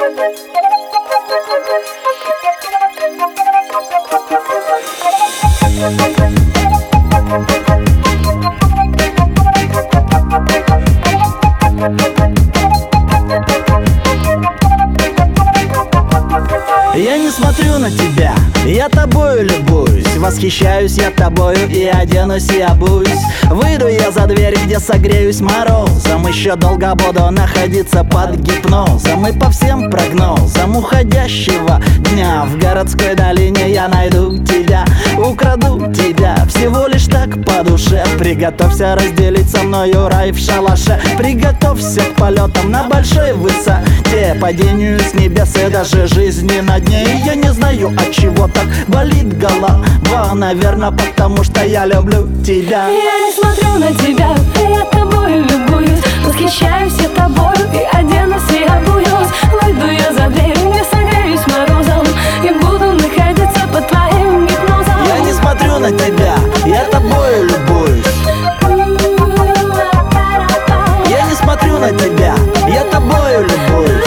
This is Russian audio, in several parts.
Я не смотрю на тебя, я тобою любуюсь. Восхищаюсь я тобою и оденусь и обуюсь. Выйду я за дверь, где согреюсь морозом. Еще долго буду находиться под гипнозом. И по всем прогнозам уходящего дня в городской долине я найду тебя, украду тебя. Всего лишь так по душе. Приготовься разделить со мною рай в шалаше. Приготовься к полетам на большой высоте, падению с небес и даже жизни на дне. И я не знаю, от чего так болит голова. Наверное, потому что я люблю тебя. Я не смотрю на тебя, я тобою любуюсь. Восхищаюсь я тобою и оденусь и обуюсь. Выйду я за дверь, где согреюсь морозом, и буду находиться под твоим гипнозом. Я не смотрю на тебя, я тобою любуюсь. Я не смотрю на тебя, я тобою любуюсь.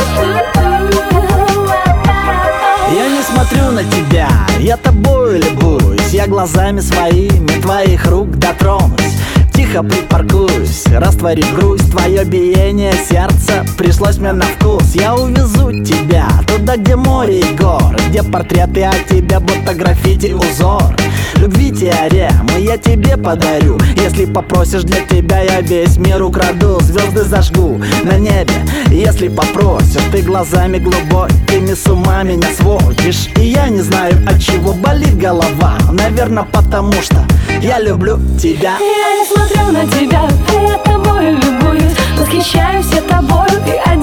Я не смотрю на тебя, я тобою любуюсь. Я глазами своими твоих рук дотронусь, тихо припаркуюсь, растворив грусть. Твое биение сердца пришлось мне на вкус. Я увезу тебя туда, где море и горы, где портреты о тебе будто граффити узор. Любви теорему я тебе подарю. Если попросишь, для тебя я весь мир украду. Звезды зажгу на небе, если попросишь. Ты глазами глубокими с ума меня сводишь. И я не знаю, от чего болит голова. Наверное, потому что я люблю тебя. Я не смотрю на тебя, я тобою любуюсь. Восхищаюсь я тобою и